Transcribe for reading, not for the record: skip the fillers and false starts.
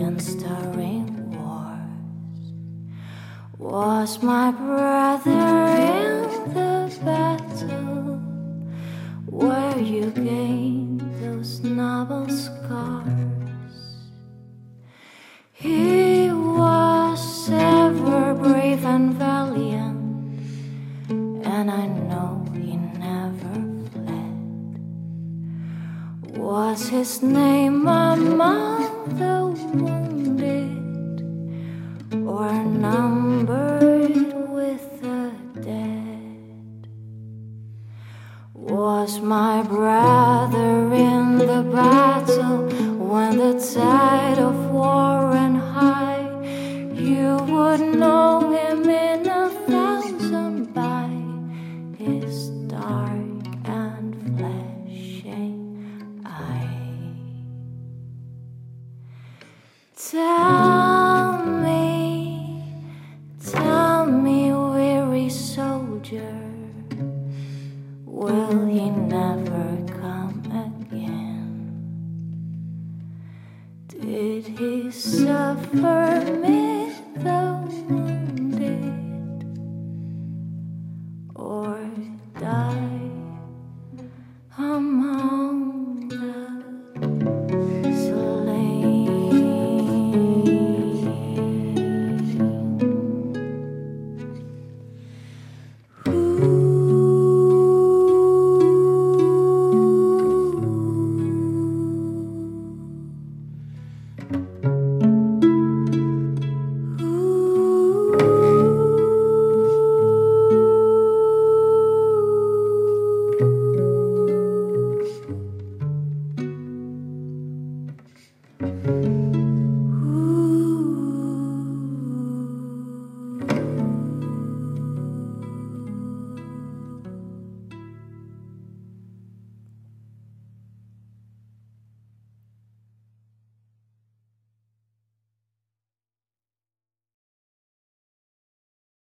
and stirring wars. Was my brother in the battle where you gained those noble scars? He was ever brave and valiant, and I know he never fled. Was his name among the wounded, or numbered with the dead? Was my brother in the battle when the tide of war ran high? You would know him in 1,000 by his dark and flashing eye. Tell me, weary soldier, will he never come again? Did he suffer me the wounded, or die